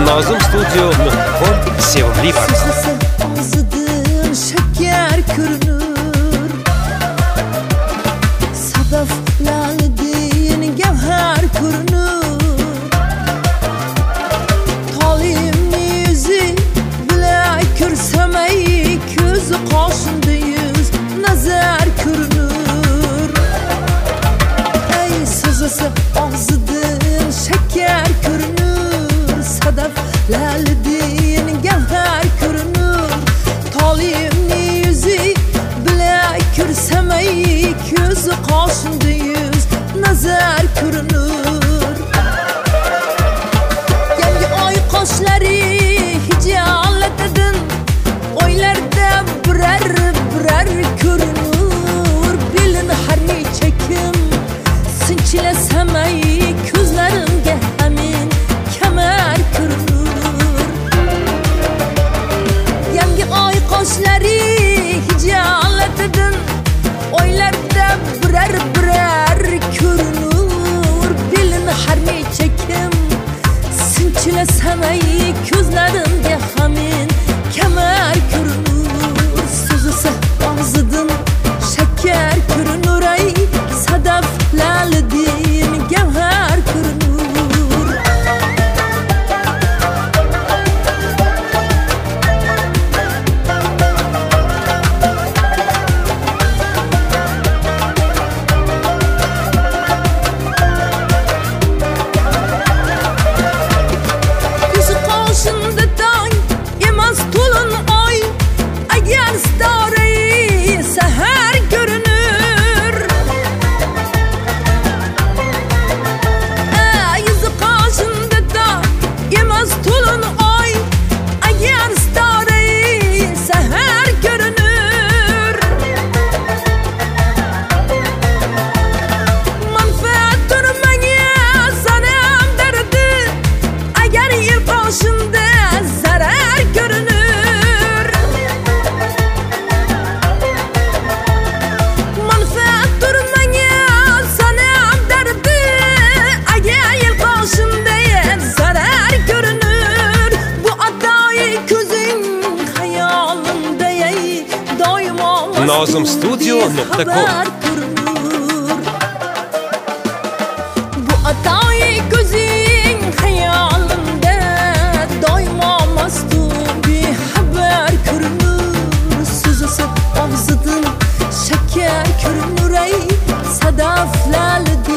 Nozim.com sevimli portal. Ağzıdan şeker görünür, sadaf lalidin gevher görünür. Talimni yüzü bile görsemey, gözü kaşında yüz nazar görünür. Ey sızısı ağzıdan şeker görünür, sadaf lalidin gevher görünür. Talimni yüzü bile görsemey, gözü kaşında yüz nazar görünür. Yangi ay kaşları hicalet edin, oylarda birer birer görünür. Bilin her ne çekim sinçilesemey, gözlerimge hemin kemer görünür. Yangi ay kaşları hicalet edin, oylarda birer birer görünür. Bilin her ne çekim sinçilesemey, gözlerimge hemin kemer görünür. Sözüse ağzıdın şeker görünür, ey sadaf lalidin gevher görünür. Yüzü kaşında day yemez tulun ay, eğer starayı seher görünür. Yüzü kaşında da yemez tulun ay, eğer starayı seher görünür. Manfaat durmaya sanam derdi, eğer yıl başında zarar görünür. Manfaat durmaya sanam derdi, eğer yıl başında zarar görünür. Bu adayı gözün hayalında, ey daima Nozimstudio.com. Bu adayı gözün hayalında, daima mastum bir haber görünür. Sözüse ağzıdın şeker görünür, ey sadaf lalidin